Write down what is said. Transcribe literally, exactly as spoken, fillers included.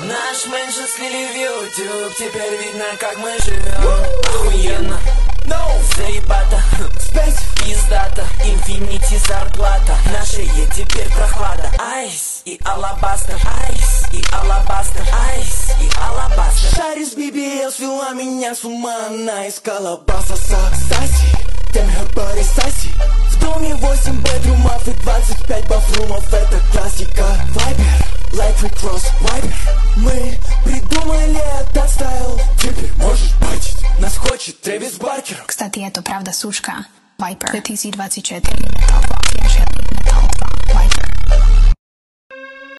Наш меньше слили в YouTube, теперь видно, как мы живем. Охуенно, no. Заебато, пиздата, инфинити зарплата. Наша е теперь прохлада. Айс и алабастер, айс и алабастер, айс и алабастер. Шарис би би эл свела меня с ума, она искала баса саксаси. Тем her саси. В доме восемь бедрумов и двадцать пять бафрумов. Это классика. Вайпер, like we cross вайпер. Мы придумали этот стайл. Теперь можешь бачить. Нас хочет Трэвис Баркер. Кстати, это правда сушка. Вайпер две тысячи двадцать четыре металл, металл.